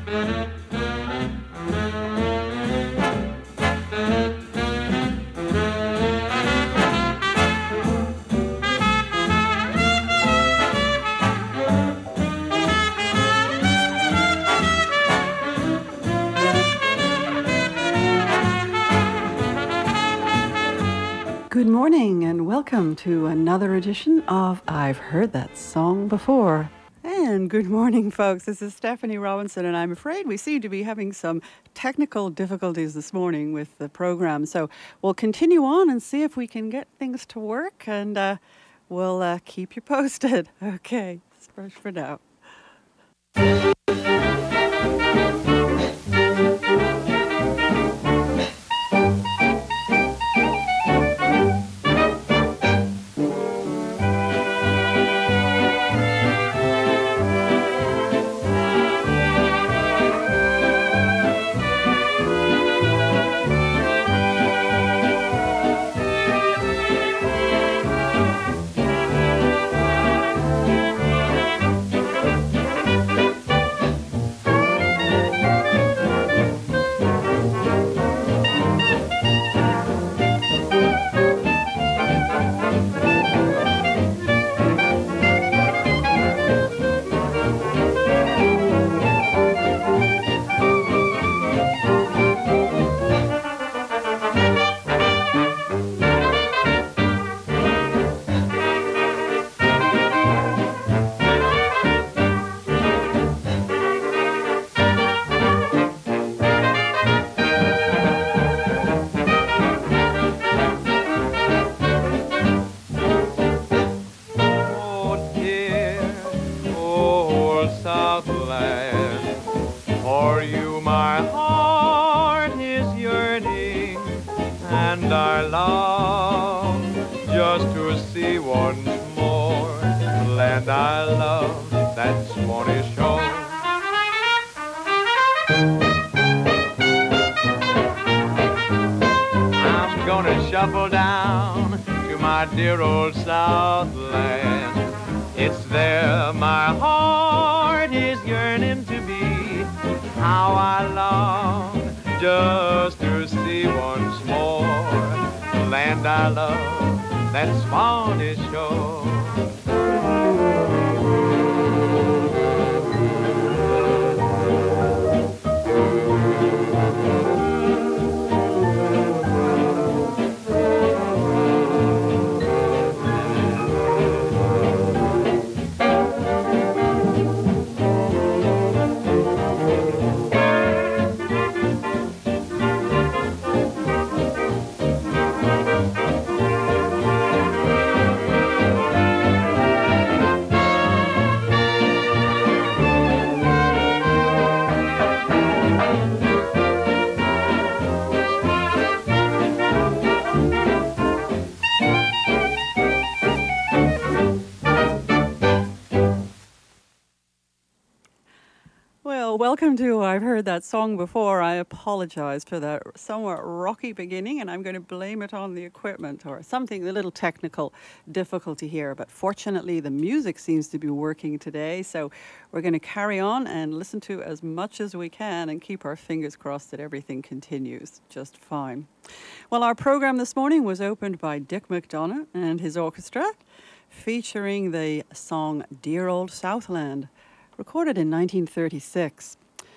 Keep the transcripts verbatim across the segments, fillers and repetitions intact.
Good morning and welcome to another edition of I've Heard That Song Before. And good morning, folks. This is Stephanie Robinson, and I'm afraid we seem to be having some technical difficulties this morning with the program. So we'll continue on and see if we can get things to work, and uh, we'll uh, keep you posted. Okay, that's for now. Shuffle down to my dear old Southland. It's there my heart is yearning to be. How I long just to see once more the land I love, that Spanish shore. Welcome to I've Heard That Song Before. I apologize for that somewhat rocky beginning, and I'm going to blame it on the equipment or something, a little technical difficulty here. But fortunately, the music seems to be working today, so we're going to carry on and listen to as much as we can and keep our fingers crossed that everything continues just fine. Well, our program this morning was opened by Dick McDonough and his orchestra, featuring the song Dear Old Southland, recorded in nineteen thirty-six.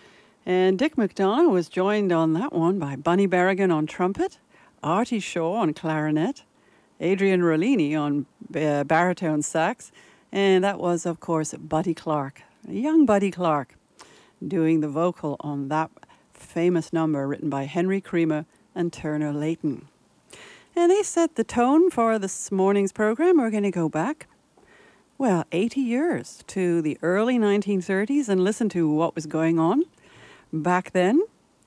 And Dick McDonough was joined on that one by Bunny Berrigan on trumpet, Artie Shaw on clarinet, Adrian Rollini on uh, baritone sax, and that was, of course, Buddy Clark, young Buddy Clark, doing the vocal on that famous number written by Henry Creamer and Turner Layton. And they set the tone for this morning's program. We're going to go back well, eighty years to the early nineteen thirties and listen to what was going on back then.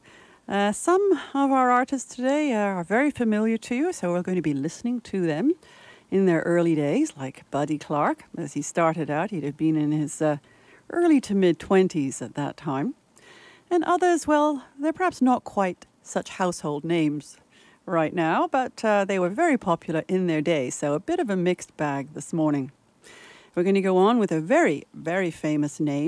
Uh, some of our artists today are very familiar to you, so we're going to be listening to them in their early days, like Buddy Clark. As he started out, he'd have been in his uh, early to mid-twenties at that time. And others, well, they're perhaps not quite such household names right now, but uh, they were very popular in their day, so a bit of a mixed bag this morning. We're going to go on with a very, very famous name,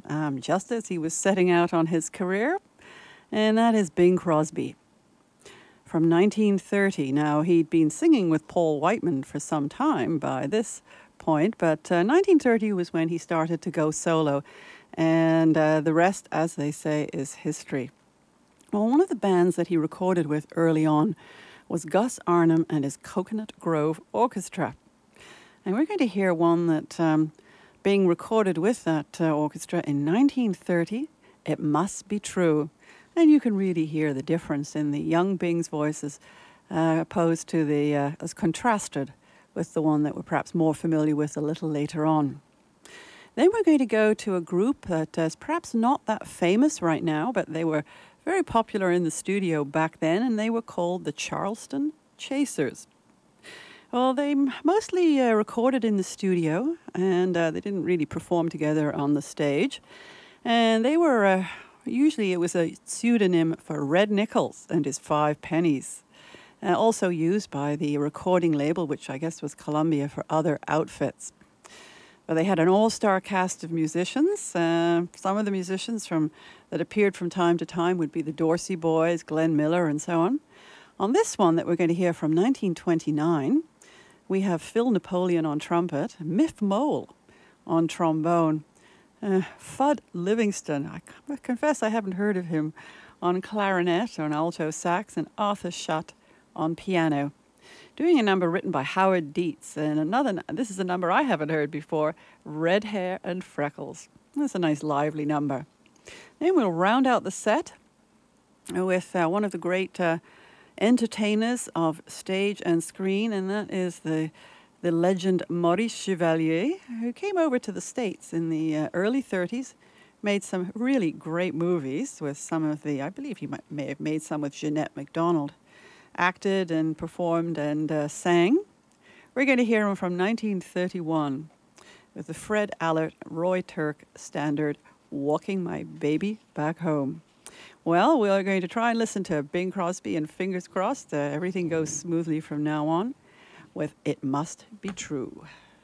um, just as he was setting out on his career, and that is Bing Crosby. From nineteen thirty. Now, he'd been singing with Paul Whiteman for some time by this point, but uh, nineteen thirty was when he started to go solo, and uh, the rest, as they say, is history. Well, one of the bands that he recorded with early on was Gus Arnhem and his Coconut Grove Orchestra. And we're going to hear one that um, being recorded with that uh, orchestra in nineteen thirty, It Must Be True. And you can really hear the difference in the young Bing's voices uh, opposed to the, uh, as contrasted with the one that we're perhaps more familiar with a little later on. Then we're going to go to a group that is perhaps not that famous right now, but they were very popular in the studio back then, and they were called the Charleston Chasers. Well, they mostly uh, recorded in the studio, and uh, they didn't really perform together on the stage. And they were, uh, usually it was a pseudonym for Red Nichols and his Five Pennies, uh, also used by the recording label, which I guess was Columbia, for other outfits. But they had an all-star cast of musicians. Uh, some of the musicians from that appeared from time to time would be the Dorsey Boys, Glenn Miller, and so on. On this one that we're going to hear from nineteen twenty-nine, we have Phil Napoleon on trumpet, Miff Mole on trombone, uh, Fudd Livingston, I confess I haven't heard of him, on clarinet, on alto sax, and Arthur Schutt on piano, doing a number written by Howard Dietz, and another, this is a number I haven't heard before, Red Hair and Freckles. That's a nice lively number. Then we'll round out the set with uh, one of the great uh, entertainers of stage and screen, and that is the the legend Maurice Chevalier, who came over to the States in the uh, early thirties, made some really great movies with some of the, I believe he might, may have made some with Jeanette MacDonald, acted and performed and uh, sang. We're going to hear him from nineteen thirty-one with the Fred Allert, Roy Turk standard, Walking My Baby Back Home. Well, we're going to try and listen to Bing Crosby, and fingers crossed, uh, everything goes smoothly from now on with It Must Be True.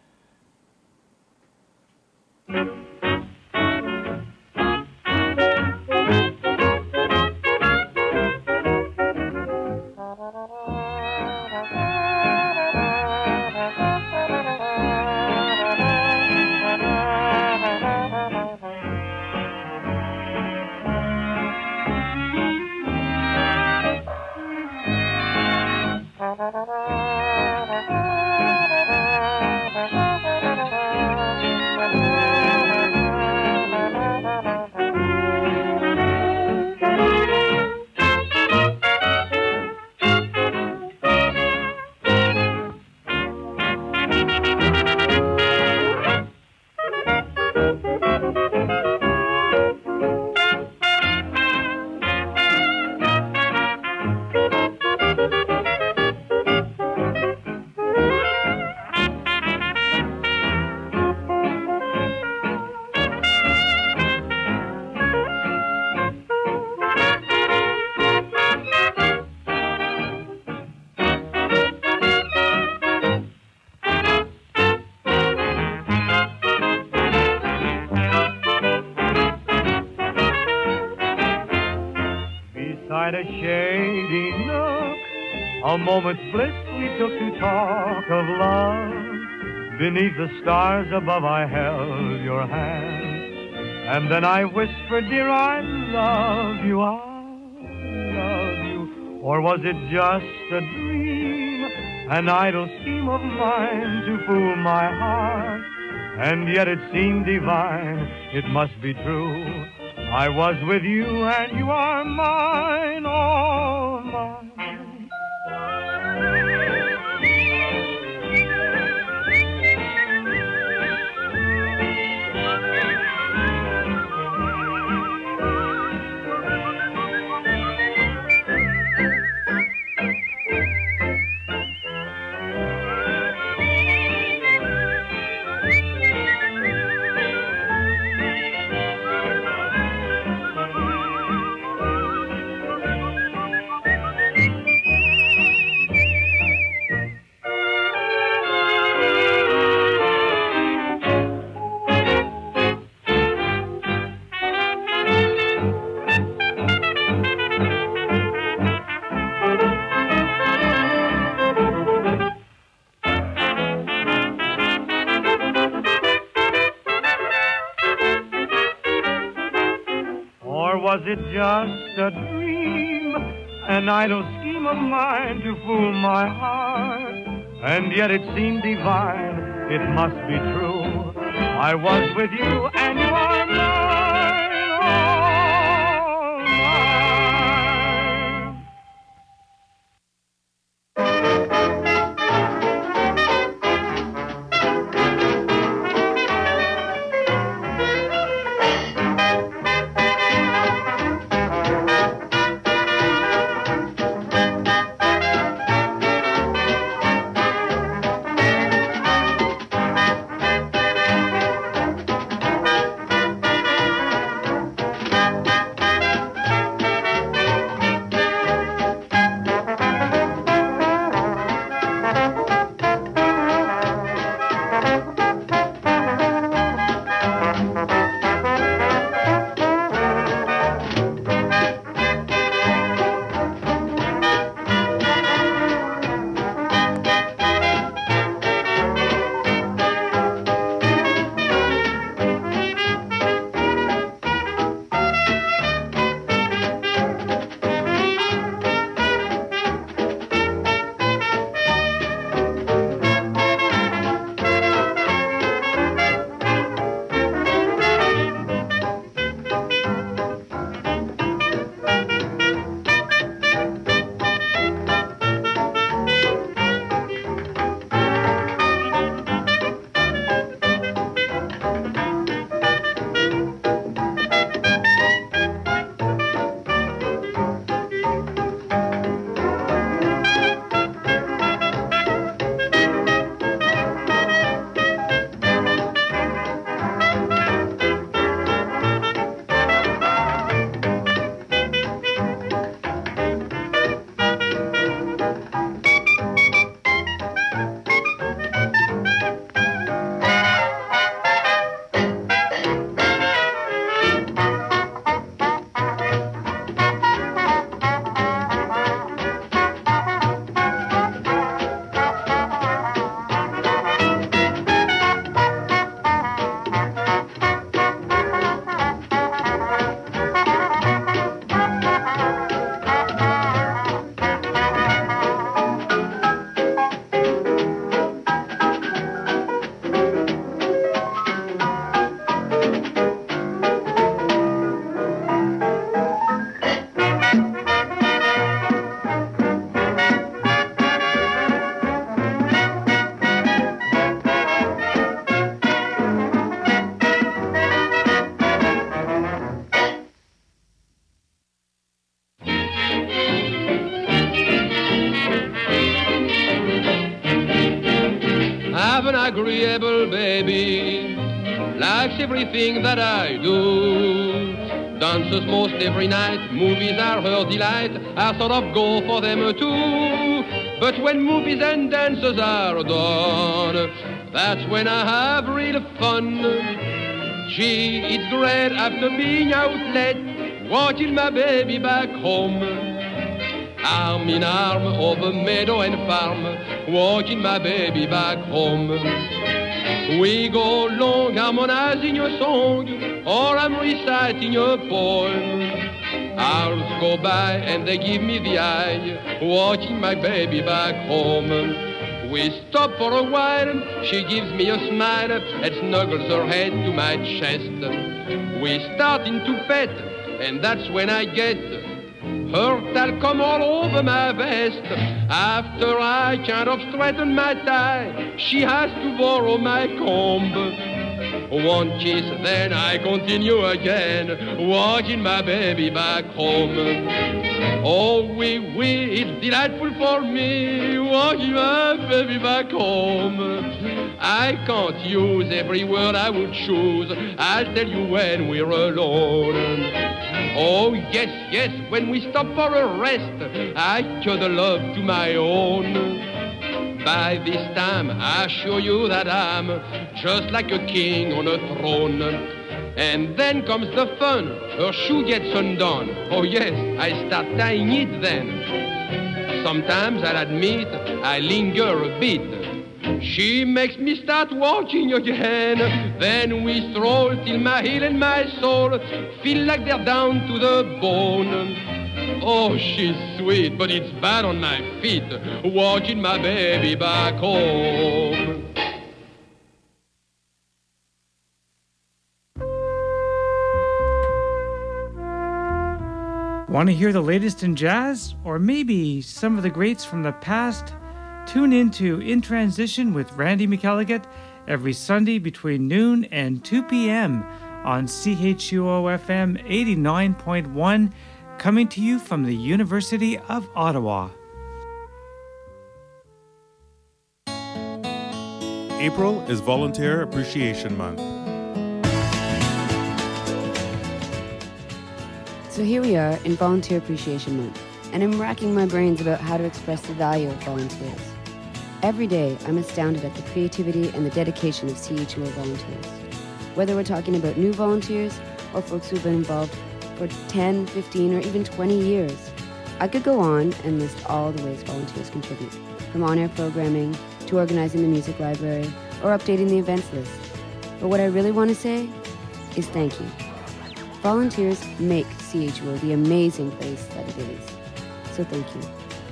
A shady nook, a moment's bliss we took to talk of love. Beneath the stars above I held your hand, and then I whispered, dear, I love you, I love you. Or was it just a dream, an idle scheme of mine to fool my heart? And yet it seemed divine, it must be true. I was with you and you are mine, all mine. Or was it just a dream, an idle scheme of mine to fool my heart? And yet it seemed divine, it must be true. I was with you and you are mine, all mine. Agreeable baby, likes everything that I do. Dances most every night, movies are her delight. I sort of go for them too. But when movies and dances are done, that's when I have real fun. Gee, it's great after being out late, watching my baby back home. Arm in arm over meadow and farm, walking my baby back home. We go long harmonizing your song, or I'm reciting your poem. Hours go by and they give me the eye, watching my baby back home. We stop for a while, she gives me a smile and snuggles her head to my chest. We start into pet, and that's when I get her talcum all over my vest. After I kind of straighten my tie, she has to borrow my comb. One kiss, then I continue again, walking my baby back home. Oh, oui, oui, it's delightful for me, walking my baby back home. I can't use every word I would choose, I'll tell you when we're alone. Oh, yes, yes, when we stop for a rest, I cuddle love to my own. By this time, I assure you that I'm just like a king on a throne. And then comes the fun, her shoe gets undone. Oh yes, I start tying it then. Sometimes I'll admit I linger a bit, She makes me start walking again. Then we stroll till my heel and my soul feel like they're down to the bone. Oh, she's sweet, but it's bad on my feet, walking my baby back home. Want to hear the latest in jazz? Or maybe some of the greats from the past? Tune in to In Transition with Randy McElligott every Sunday between noon and two p.m. on C H U O F M eighty-nine point one, coming to you from the University of Ottawa. April is Volunteer Appreciation Month. So here we are in Volunteer Appreciation Month, and I'm racking my brains about how to express the value of volunteers. Every day, I'm astounded at the creativity and the dedication of C H U O volunteers. Whether we're talking about new volunteers or folks who've been involved for ten, fifteen, or even twenty years, I could go on and list all the ways volunteers contribute, from on-air programming to organizing the music library or updating the events list. But what I really want to say is thank you. Volunteers make C H U O the amazing place that it is. So thank you.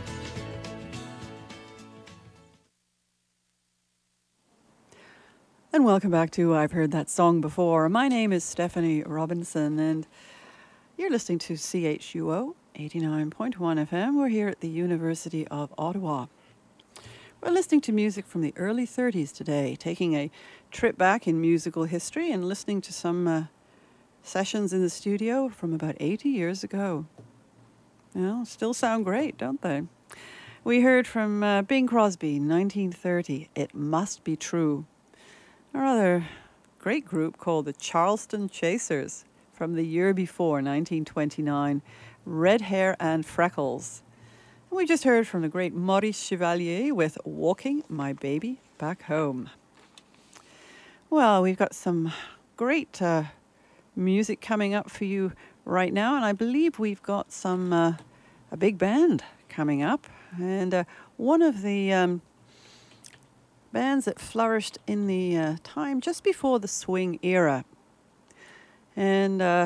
And welcome back to I've Heard That Song Before. My name is Stephanie Robinson, and you're listening to C H U O eighty-nine point one F M. We're here at the University of Ottawa. We're listening to music from the early thirties today, taking a trip back in musical history and listening to some uh, sessions in the studio from about eighty years ago. Well, still sound great, don't they? We heard from uh, Bing Crosby, nineteen thirty, It Must Be True. Our other great group called the Charleston Chasers from the year before, nineteen twenty-nine, Red Hair and Freckles. And we just heard from the great Maurice Chevalier with Walking My Baby Back Home. Well, we've got some great uh, music coming up for you right now, and I believe we've got some uh, a big band coming up, and uh, one of the um, bands that flourished in the uh, time just before the swing era, and uh,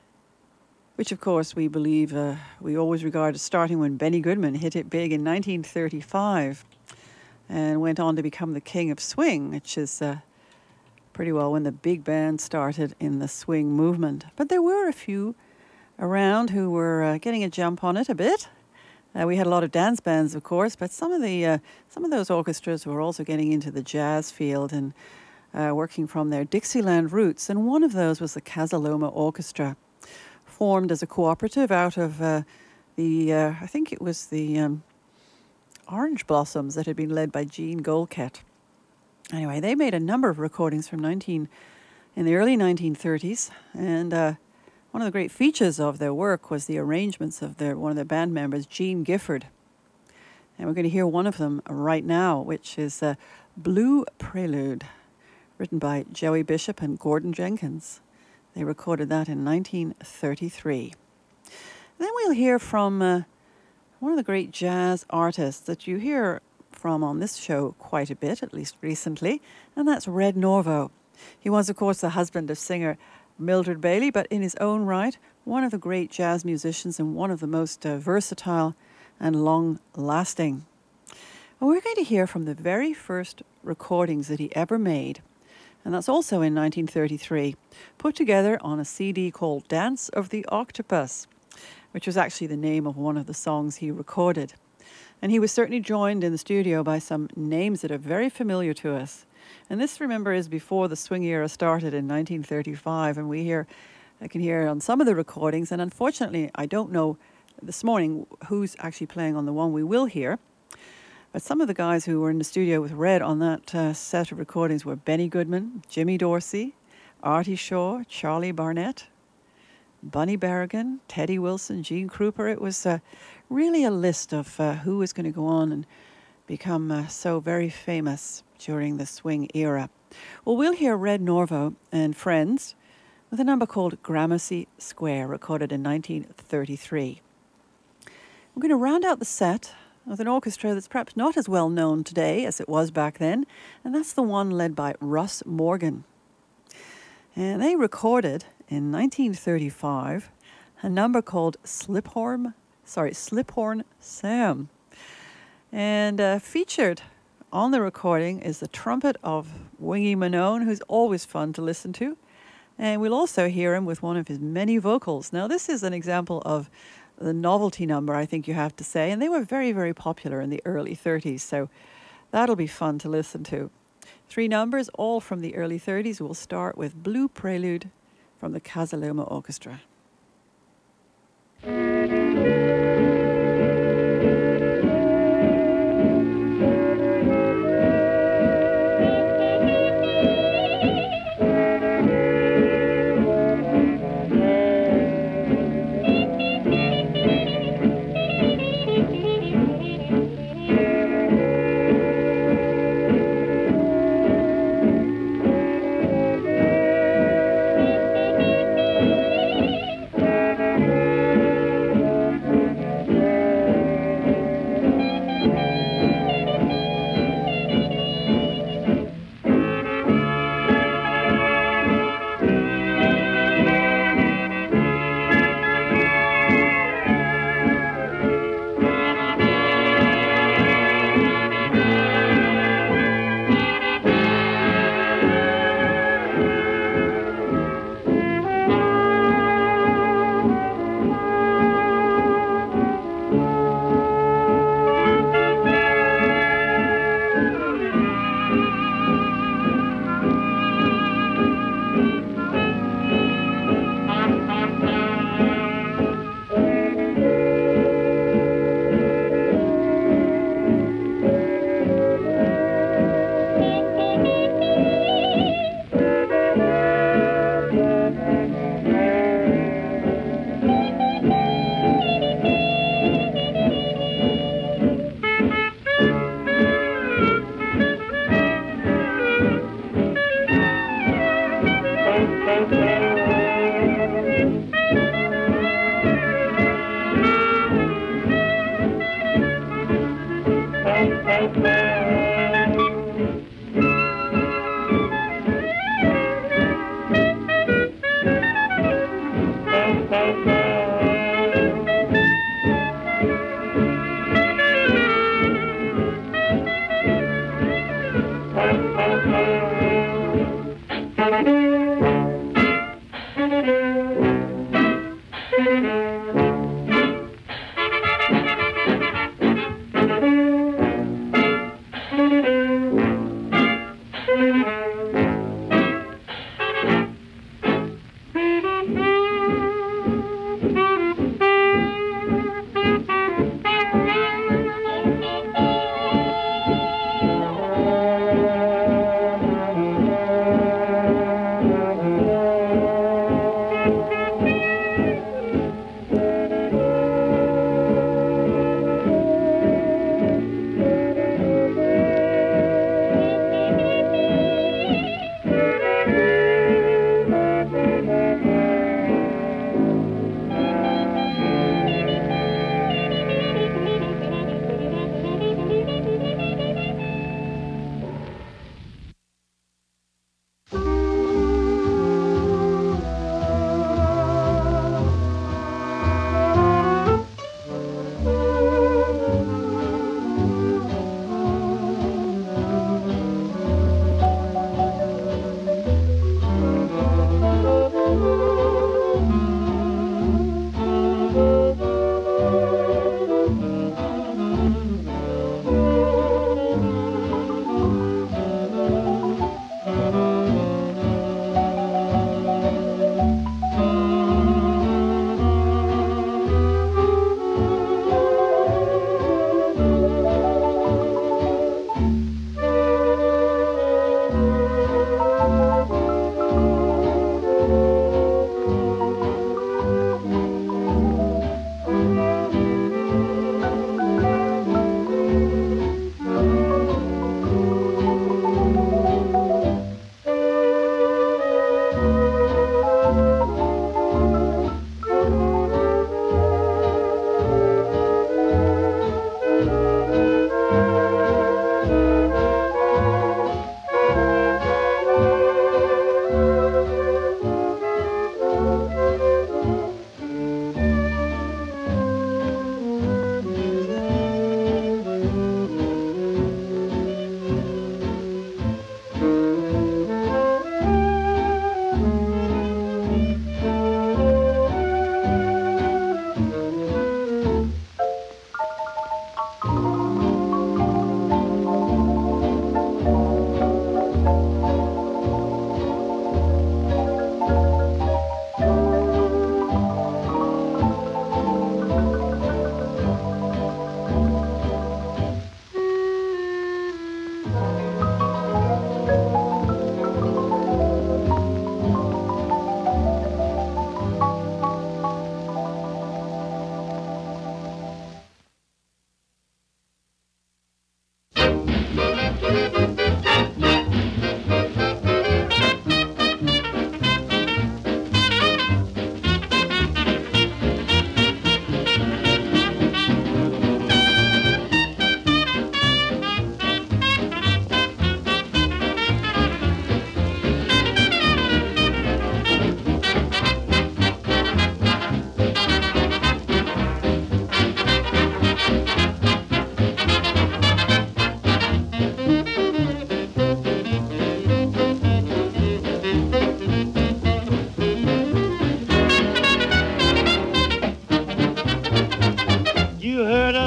which of course we believe uh, we always regard as starting when Benny Goodman hit it big in nineteen thirty-five and went on to become the king of swing, which is uh, pretty well when the big band started in the swing movement. But there were a few around who were uh, getting a jump on it a bit. Uh, we had a lot of dance bands, of course, but some of the uh, some of those orchestras were also getting into the jazz field and uh, working from their Dixieland roots. And one of those was the Casaloma Orchestra, formed as a cooperative out of uh, the, uh, I think it was the um, Orange Blossoms that had been led by Gene Goldkett. Anyway, they made a number of recordings from nineteen in the early nineteen thirties, and uh, one of the great features of their work was the arrangements of their one of their band members, Gene Gifford. And we're going to hear one of them right now, which is uh, Blue Prelude, written by Joey Bishop and Gordon Jenkins. They recorded that in nineteen thirty-three. Then we'll hear from uh, one of the great jazz artists that you hear from on this show quite a bit, at least recently, and that's Red Norvo. He was, of course, the husband of singer Mildred Bailey, but in his own right, one of the great jazz musicians and one of the most uh, versatile and long-lasting. And we're going to hear from the very first recordings that he ever made, and that's also in nineteen thirty-three, put together on a C D called Dance of the Octopus, which was actually the name of one of the songs he recorded. And he was certainly joined in the studio by some names that are very familiar to us. And this, remember, is before the swing era started in nineteen thirty-five, and we hear, I can hear on some of the recordings, and unfortunately I don't know this morning who's actually playing on the one we will hear, but some of the guys who were in the studio with Red on that uh, set of recordings were Benny Goodman, Jimmy Dorsey, Artie Shaw, Charlie Barnett, Bunny Berrigan, Teddy Wilson, Gene Krupa. It was uh, really a list of uh, who was going to go on and become uh, so very famous during the swing era. Well, we'll hear Red Norvo and Friends with a number called Gramercy Square, recorded in nineteen thirty-three. We're going to round out the set with an orchestra that's perhaps not as well known today as it was back then, and that's the one led by Russ Morgan. And they recorded in nineteen thirty-five a number called Sliphorn, sorry, Sliphorn Sam. And uh, featured on the recording is the trumpet of Wingy Manone, who's always fun to listen to. And we'll also hear him with one of his many vocals. Now, this is an example of the novelty number, I think you have to say. And they were very, very popular in the early thirties. So that'll be fun to listen to. Three numbers, all from the early thirties. We'll start with Blue Prelude from the Casaloma Orchestra.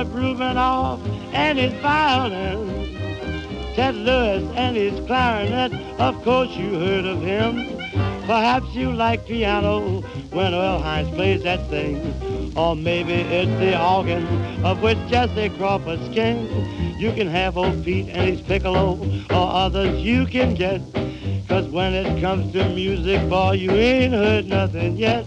Rubinoff and his violin, Ted Lewis and his clarinet, of course you heard of him. Perhaps you like piano when Earl Hines plays that thing, or maybe it's the organ of which Jesse Crawford's king. You can have old Pete and his piccolo, or others you can get, 'cause when it comes to music, boy, you ain't heard nothing yet.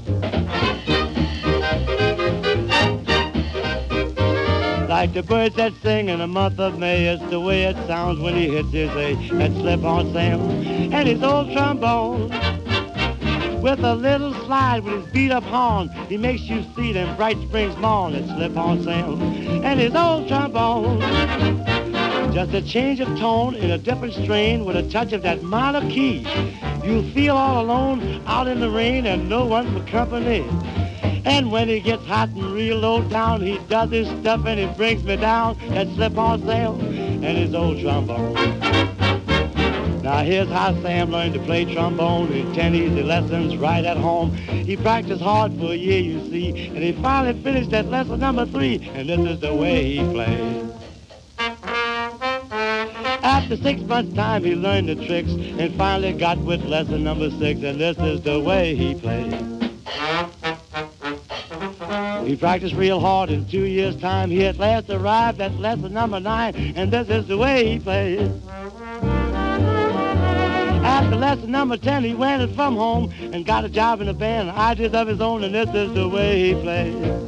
Like the birds that sing in the month of May, it's the way it sounds when he hits his A, that slip-on Sam and his old trombone. With a little slide with his beat-up horn, he makes you see them bright springs morn, that slip-on Sam and his old trombone. Just a change of tone in a different strain with a touch of that minor key. You'll feel all alone out in the rain and no one for company. And when he gets hot and real low down, he does his stuff and he brings me down, that slip-on Sam and his old trombone. Now here's how Sam learned to play trombone in ten easy lessons right at home. He practiced hard for a year, you see, and he finally finished at lesson number three, and this is the way he played. After six months' time, he learned the tricks and finally got with lesson number six, and this is the way he played. He practiced real hard in two years' time. He at last arrived at lesson number nine, and this is the way he played. After lesson number ten, he went from home and got a job in a band, ideas of his own, and this is the way he played.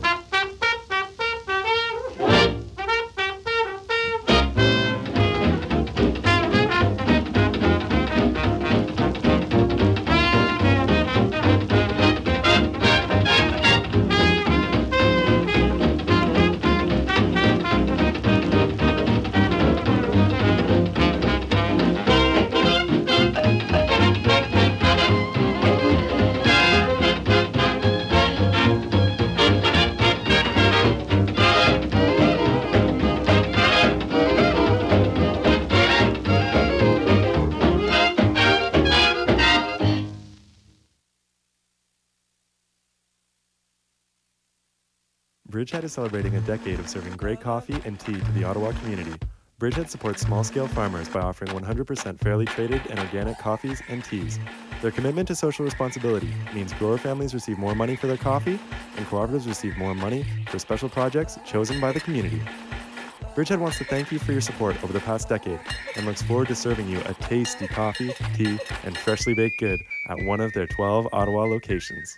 Bridgehead is celebrating a decade of serving great coffee and tea to the Ottawa community. Bridgehead supports small-scale farmers by offering one hundred percent fairly traded and organic coffees and teas. Their commitment to social responsibility means grower families receive more money for their coffee, and cooperatives receive more money for special projects chosen by the community. Bridgehead wants to thank you for your support over the past decade and looks forward to serving you a tasty coffee, tea, and freshly baked good at one of their twelve Ottawa locations.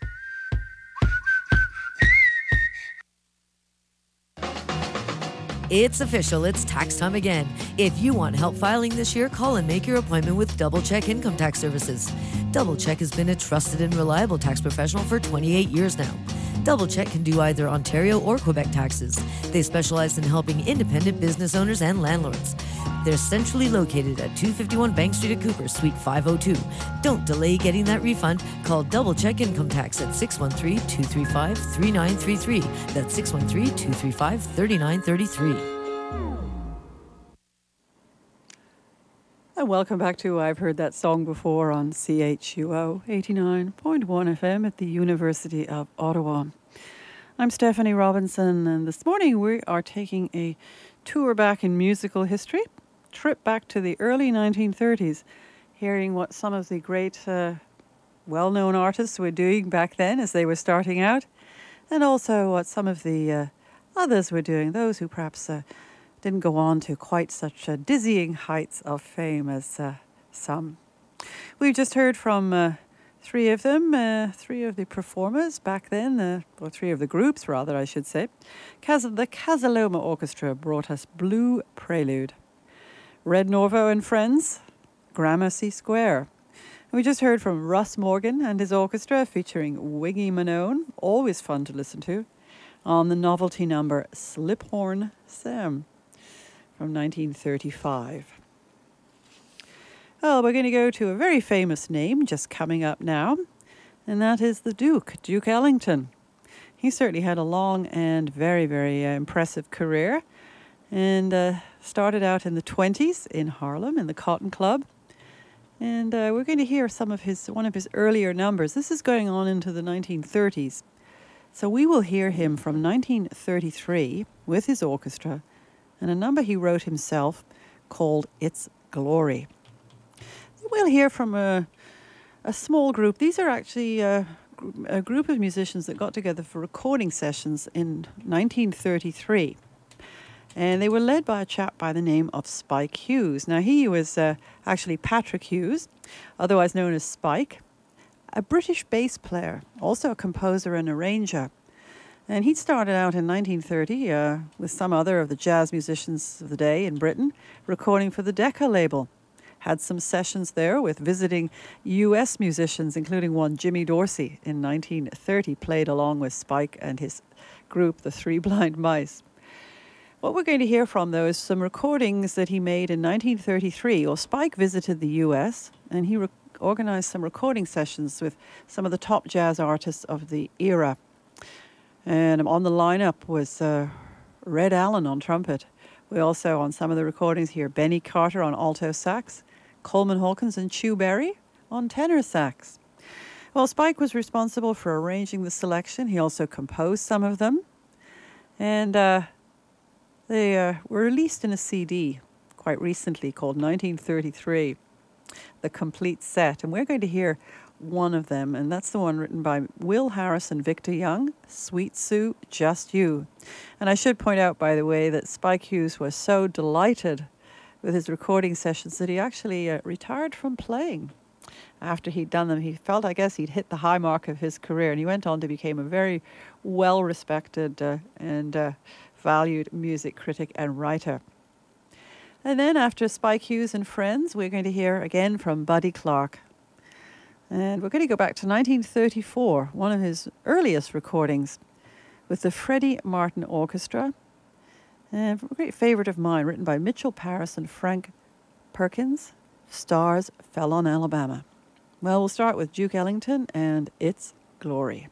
It's official, it's tax time again. If you want help filing this year, call and make your appointment with Double Check Income Tax Services. Double Check has been a trusted and reliable tax professional for twenty-eight years now. Double Check can do either Ontario or Quebec taxes. They specialize in helping independent business owners and landlords. They're centrally located at two fifty-one Bank Street at Cooper, Suite five oh two. Don't delay getting that refund. Call Double Check Income Tax at six one three, two three five, three nine three three. That's six one three, two three five, three nine three three. And welcome back to I've Heard That Song Before on C H U O eighty-nine point one F M at the University of Ottawa. I'm Stephanie Robinson, and this morning we are taking a tour back in musical history, trip back to the early nineteen thirties, hearing what some of the great uh, well-known artists were doing back then as they were starting out, and also what some of the uh, others were doing, those who perhaps uh, didn't go on to quite such uh, dizzying heights of fame as uh, some. We've just heard from uh, three of them, uh, three of the performers back then, uh, or three of the groups rather, I should say. Cas- the Casaloma Orchestra brought us Blue Prelude. Red Norvo and Friends, Gramercy Square. And we just heard from Russ Morgan and his orchestra featuring Wiggy Manone, always fun to listen to, on the novelty number Sliphorn Sam from nineteen thirty-five. Well, we're going to go to a very famous name just coming up now, and that is the Duke, Duke Ellington. He certainly had a long and very, very uh, impressive career, and uh, started out in the twenties in Harlem in the Cotton Club. And uh, we're going to hear some of his one of his earlier numbers. This is going on into the nineteen thirties. So we will hear him from nineteen thirty-three with his orchestra and a number he wrote himself called It's Glory. We'll hear from a, a small group. These are actually a, a group of musicians that got together for recording sessions in nineteen thirty-three. And they were led by a chap by the name of Spike Hughes. Now, he was uh, actually Patrick Hughes, otherwise known as Spike, a British bass player, also a composer and arranger. And he started out in nineteen thirty uh, with some other of the jazz musicians of the day in Britain, recording for the Decca label. Had some sessions there with visiting U S musicians, including one Jimmy Dorsey in nineteen thirty, played along with Spike and his group, the Three Blind Mice. What we're going to hear from, though, is some recordings that he made in nineteen thirty-three. Well, Spike visited the U S and he re- organized some recording sessions with some of the top jazz artists of the era. And on the lineup was uh, Red Allen on trumpet. We also, on some of the recordings here, Benny Carter on alto sax, Coleman Hawkins and Chu Berry on tenor sax. Well, Spike was responsible for arranging the selection. He also composed some of them. And uh, they uh, were released in a C D quite recently called nineteen thirty-three, The Complete Set. And we're going to hear one of them, and that's the one written by Will Harris and Victor Young, Sweet Sue, Just You. And I should point out, by the way, that Spike Hughes was so delighted with his recording sessions that he actually uh, retired from playing after he'd done them. He felt, I guess, he'd hit the high mark of his career, and he went on to become a very well-respected uh, and uh, valued music critic and writer. And then after Spike Hughes and friends, we're going to hear again from Buddy Clark. And we're going to go back to nineteen thirty-four, one of his earliest recordings with the Freddie Martin Orchestra. And a great favorite of mine, written by Mitchell Paris and Frank Perkins, Stars Fell on Alabama. Well, we'll start with Duke Ellington and It's Glory.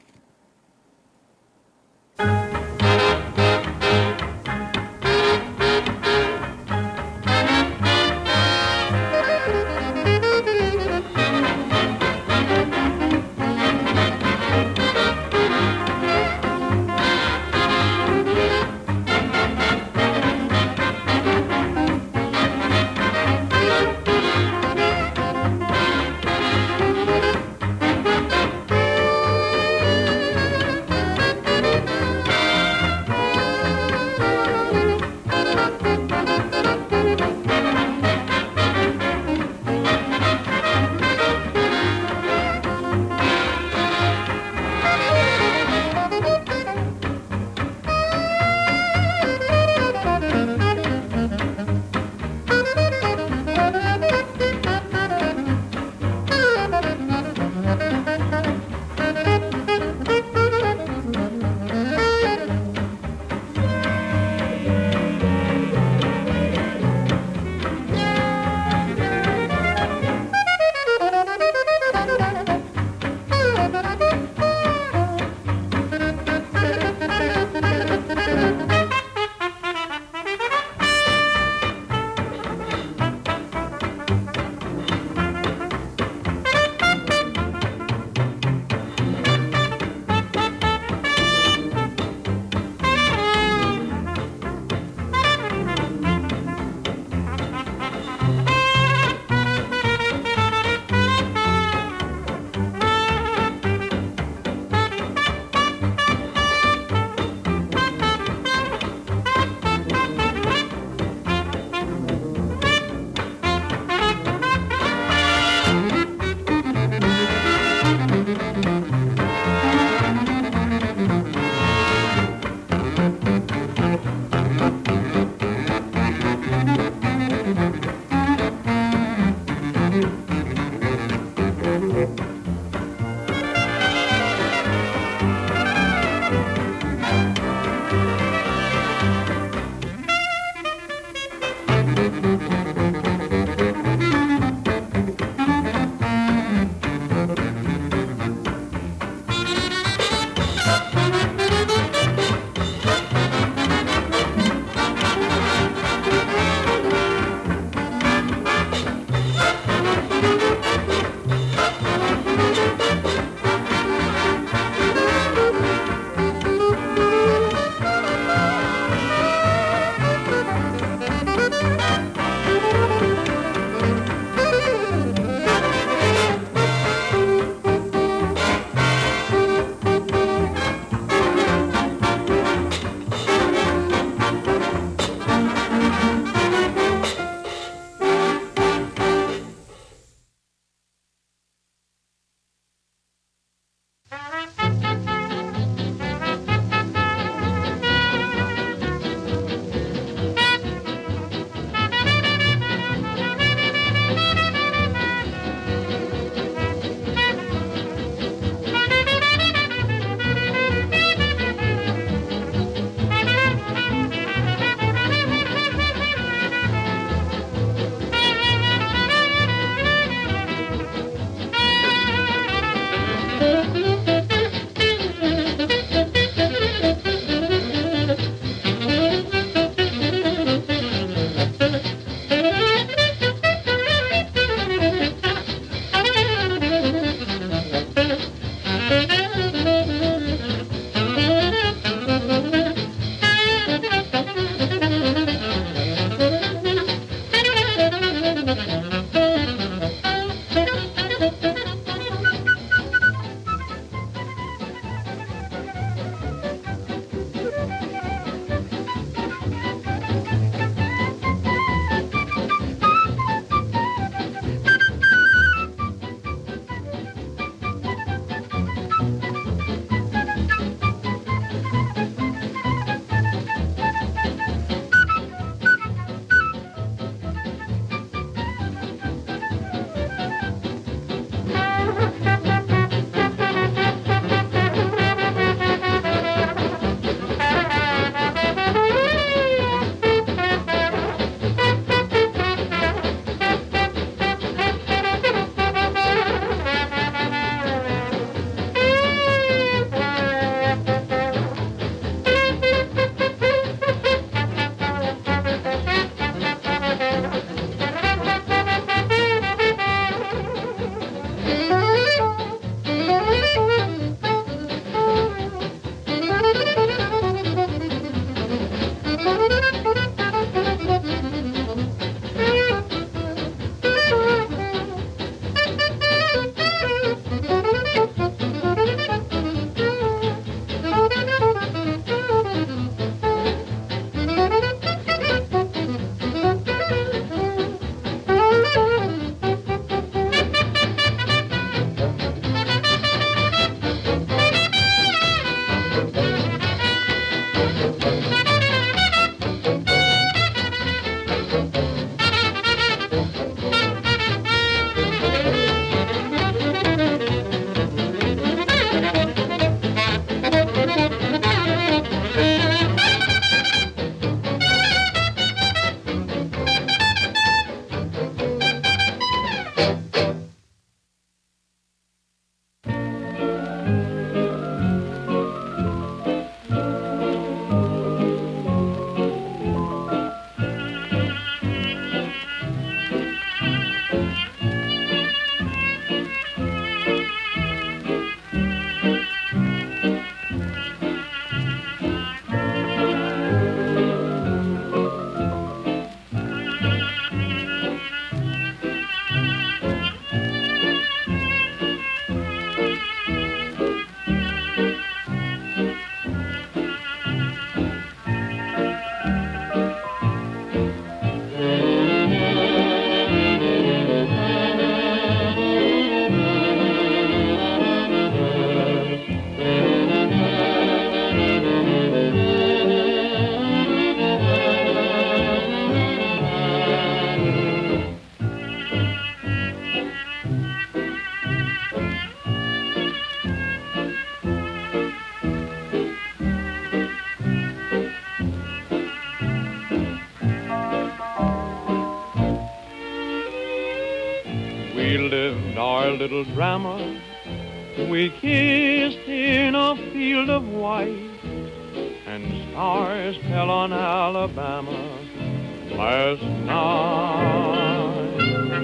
We lived our little drama. We kissed in a field of white, and stars fell on Alabama last night.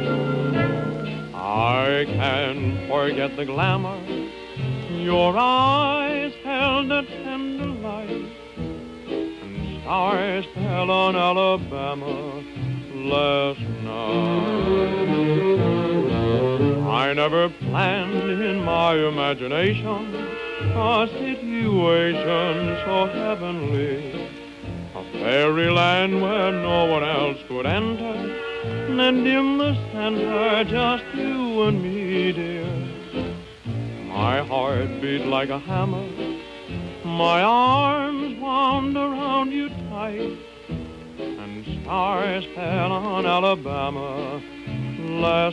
I can't forget the glamour. Your eyes held a tender light, and stars fell on Alabama last night. I never planned in my imagination a situation so heavenly, a fairyland where no one else could enter, and in the center just you and me, dear. My heart beat like a hammer, my arms wound around you tight, and stars fell on Alabama last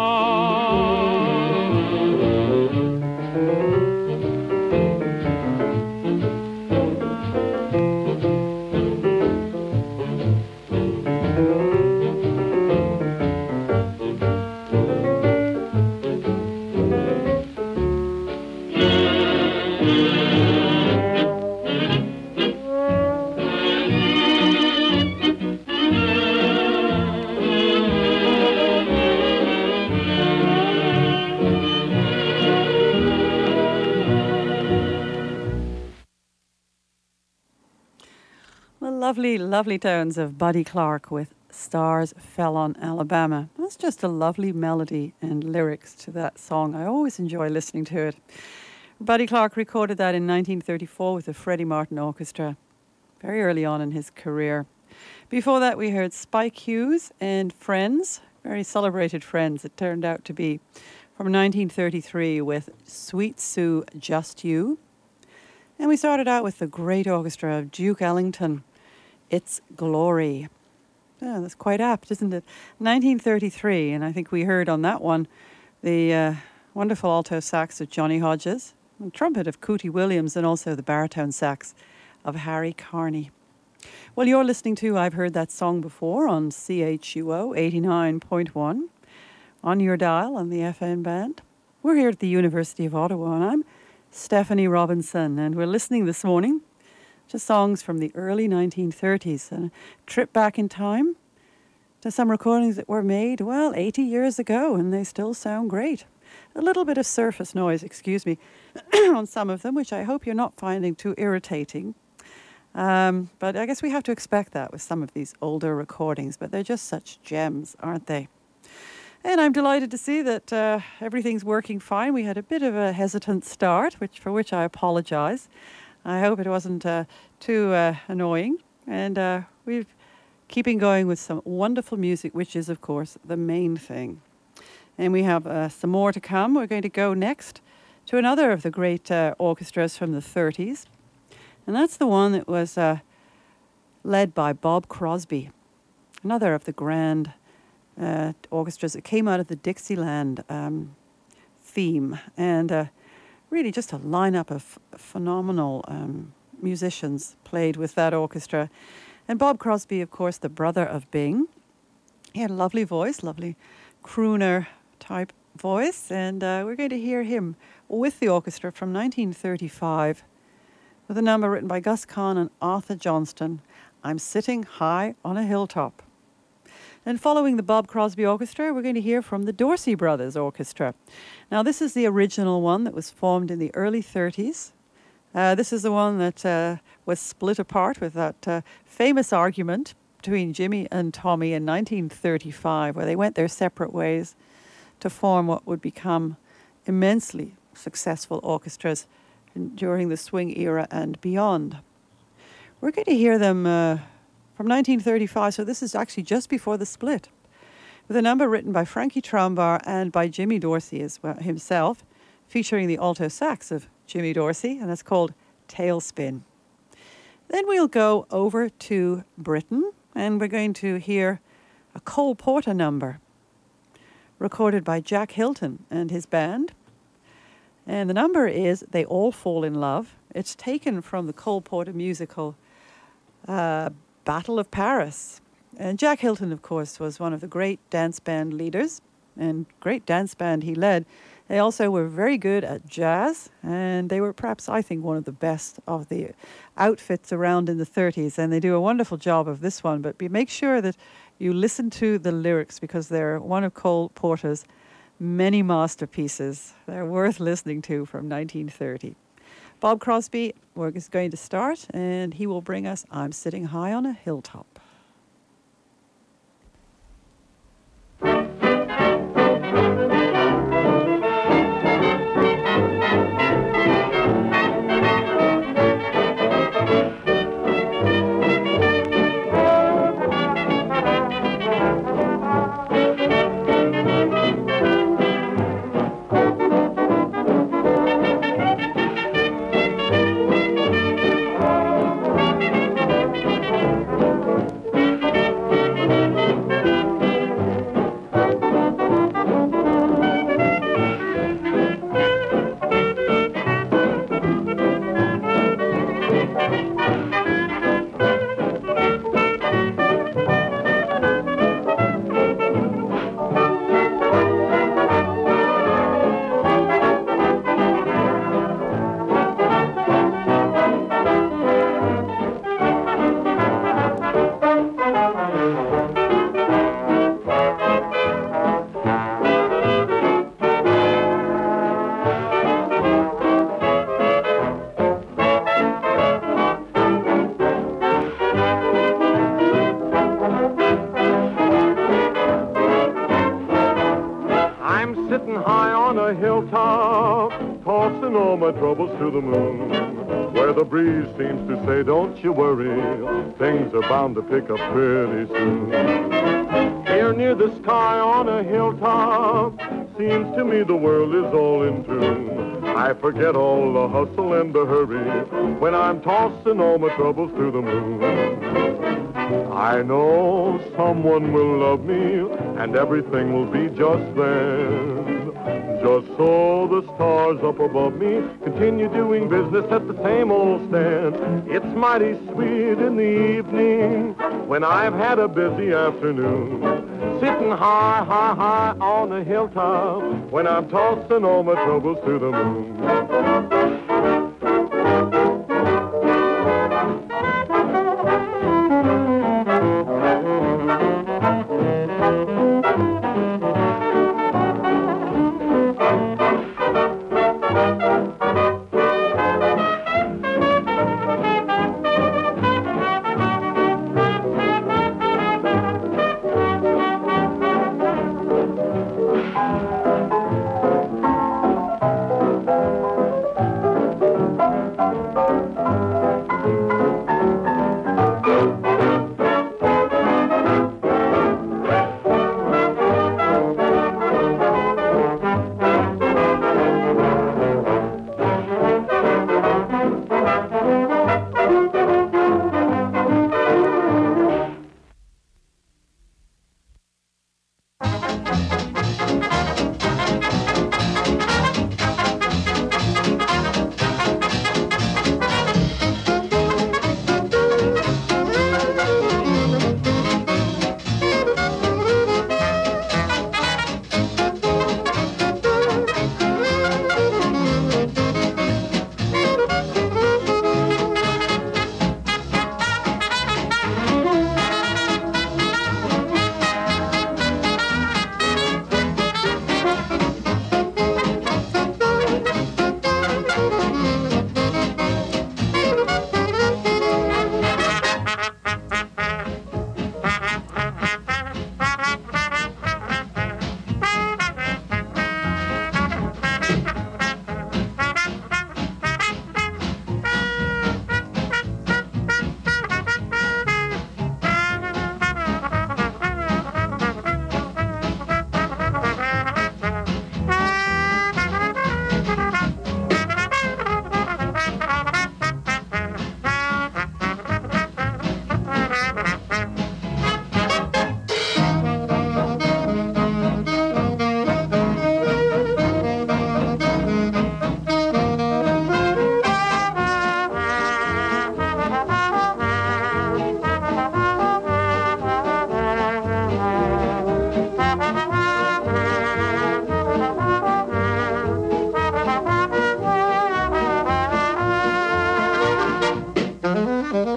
night. Lovely, lovely tones of Buddy Clark with Stars Fell on Alabama. That's just a lovely melody and lyrics to that song. I always enjoy listening to it. Buddy Clark recorded that in nineteen thirty-four with the Freddie Martin Orchestra, very early on in his career. Before that, we heard Spike Hughes and Friends, very celebrated Friends it turned out to be, from nineteen thirty-three with Sweet Sue, Just You. And we started out with the great orchestra of Duke Ellington, It's Glory. Yeah, that's quite apt, isn't it? nineteen thirty-three, and I think we heard on that one the uh, wonderful alto sax of Johnny Hodges, the trumpet of Cootie Williams, and also the baritone sax of Harry Carney. Well, you're listening to I've Heard That Song Before on C H U O eighty-nine point one on your dial on the F M band. We're here at the University of Ottawa, and I'm Stephanie Robinson, and we're listening this morning to songs from the early nineteen thirties, and a trip back in time to some recordings that were made, well, eighty years ago, and they still sound great. A little bit of surface noise, excuse me, on some of them, which I hope you're not finding too irritating. Um, but I guess we have to expect that with some of these older recordings, but they're just such gems, aren't they? And I'm delighted to see that uh, everything's working fine. We had a bit of a hesitant start, which for which I apologize. I hope it wasn't uh, too uh, annoying. And uh, we're keeping going with some wonderful music, which is, of course, the main thing. And we have uh, some more to come. We're going to go next to another of the great uh, orchestras from the thirties. And that's the one that was uh, led by Bob Crosby, another of the grand uh, orchestras that came out of the Dixieland um, theme. And uh, really just a lineup of phenomenal um, musicians played with that orchestra. And Bob Crosby, of course, the brother of Bing. He had a lovely voice, lovely crooner type voice. And uh, we're going to hear him with the orchestra from nineteen thirty-five with a number written by Gus Kahn and Arthur Johnston, I'm Sitting High on a Hilltop. And following the Bob Crosby Orchestra, we're going to hear from the Dorsey Brothers Orchestra. Now, this is the original one that was formed in the early thirties. Uh, this is the one that uh, was split apart with that uh, famous argument between Jimmy and Tommy in nineteen thirty-five, where they went their separate ways to form what would become immensely successful orchestras during the swing era and beyond. We're going to hear them uh, from nineteen thirty-five, so this is actually just before the split, with a number written by Frankie Trumbar and by Jimmy Dorsey as well himself, featuring the alto sax of Jimmy Dorsey, and it's called Tailspin. Then we'll go over to Britain, and we're going to hear a Cole Porter number recorded by Jack Hilton and his band. And the number is They All Fall in Love. It's taken from the Cole Porter musical uh, Battle of Paris. And Jack Hilton, of course, was one of the great dance band leaders and great dance band he led. They also were very good at jazz, and they were perhaps, I think, one of the best of the outfits around in the thirties. And they do a wonderful job of this one, but be, make sure that you listen to the lyrics because they're one of Cole Porter's many masterpieces. They're worth listening to from nineteen thirty. Bob Crosby is going to start, and he will bring us I'm Sitting High on a Hilltop. Troubles to the moon, where the breeze seems to say, don't you worry, things are bound to pick up pretty soon. Here near the sky on a hilltop, seems to me the world is all in tune. I forget all the hustle and the hurry when I'm tossing all my troubles to the moon. I know someone will love me and everything will be just then. Just so the stars up above me continue doing business at the same old stand. It's mighty sweet in the evening when I've had a busy afternoon, sitting high, high, high on a hilltop when I'm tossing all my troubles to the moon.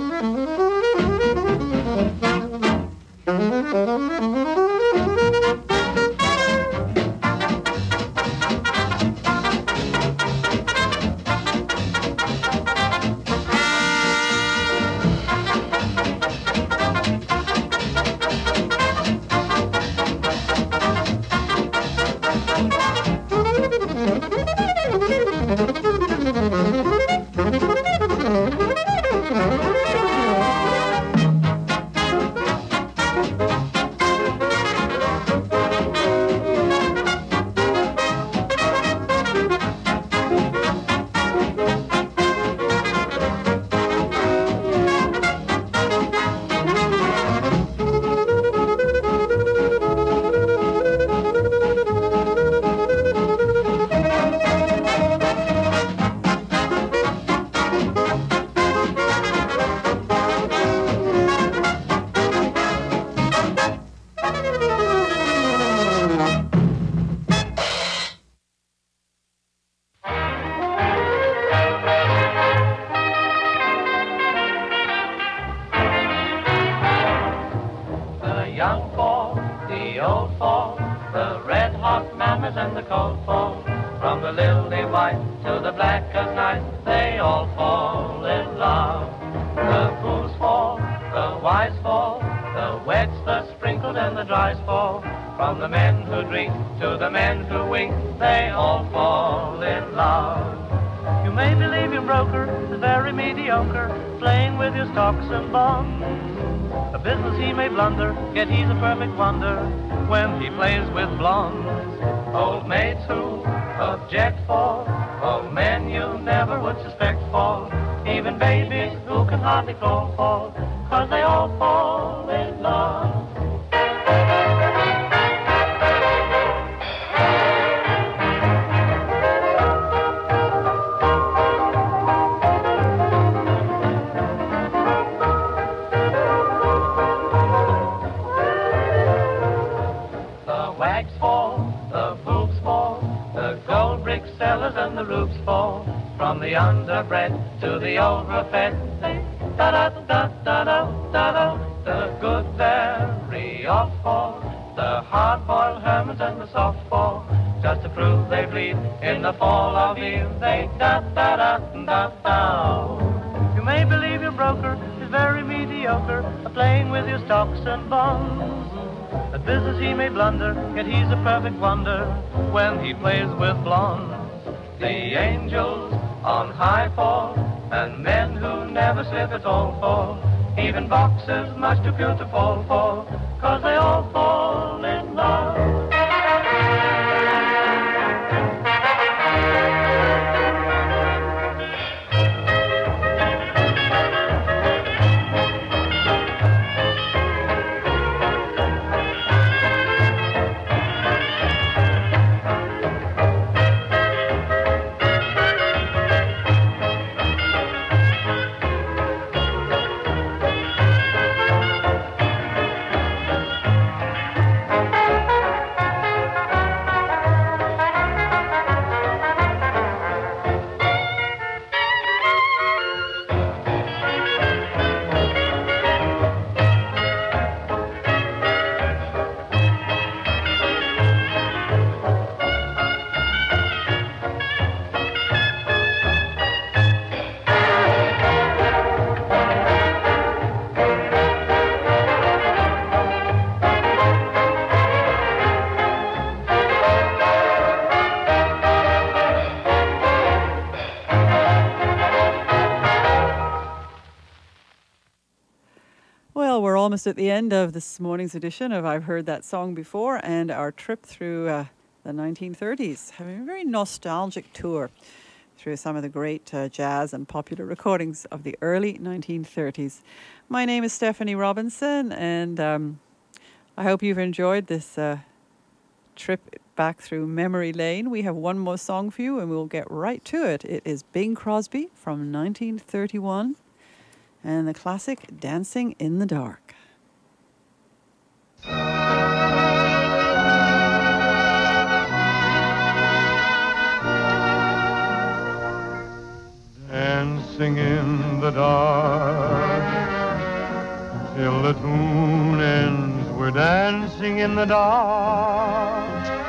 Yet he's a perfect wonder when he plays with blondes. Old maids who object for, old men you never would suspect for, even babies who can hardly crawl for, 'cause they all fall in love. From the underbred to the overfed, da da da da da da da. The good very off fall, the hard-boiled hermits and the softball, just to prove they bleed in the fall of Eve. They da da da da da. You may believe your broker is very mediocre, playing with your stocks and bonds. At business he may blunder, yet he's a perfect wonder when he plays with blondes. The angels on high fall, and men who never slip at all fall, even boxers much too pure to fall for, 'cause they all fall in love. Almost at the end of this morning's edition of I've Heard That Song Before, and our trip through uh, the nineteen thirties, having a very nostalgic tour through some of the great uh, jazz and popular recordings of the early nineteen thirties. My name is Stephanie Robinson, and um, I hope you've enjoyed this uh, trip back through memory lane. We have one more song for you, and we'll get right to it. It is Bing Crosby from nineteen thirty-one, and the classic Dancing in the Dark. Dancing in the dark, the tune ends, we're dancing in the dark.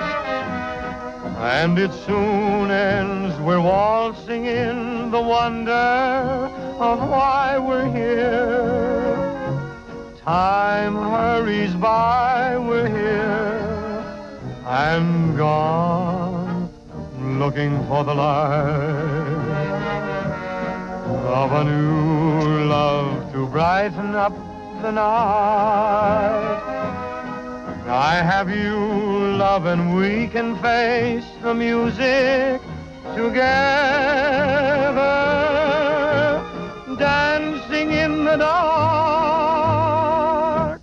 And it soon ends, we're waltzing in the wonder of why we're here. Time hurries by, we're here and gone, looking for the light of a new love to brighten up the night. I have you, love, and we can face the music together, dancing in the dark.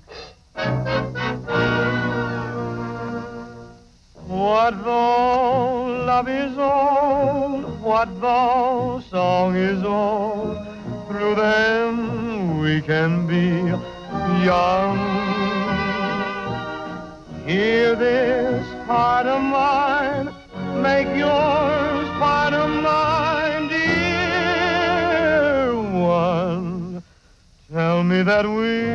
What though love is old, what though song is old, through them we can be young. Hear this heart of mine, make yours part of mine, dear one. Tell me that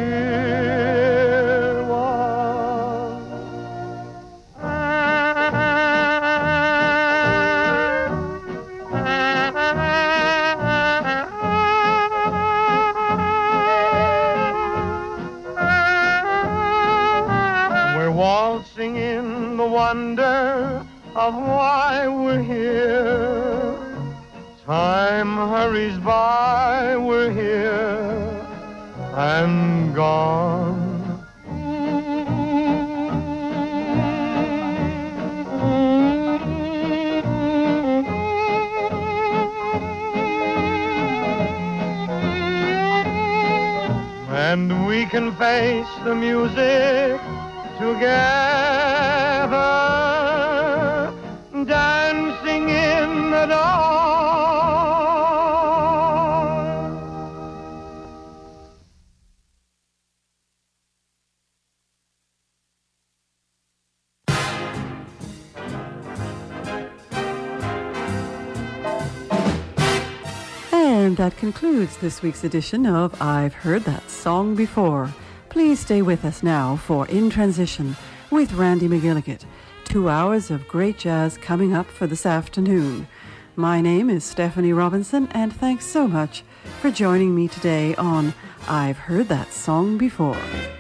we're one. We're waltzing in the wonder of why we're here. Time hurries by, we're here and gone. And we can face the music together, dancing in the dark. And that concludes this week's edition of I've Heard That Song Before. Please stay with us now for In Transition with Randy McGilligan. Two hours of great jazz coming up for this afternoon. My name is Stephanie Robinson, and thanks so much for joining me today on I've Heard That Song Before.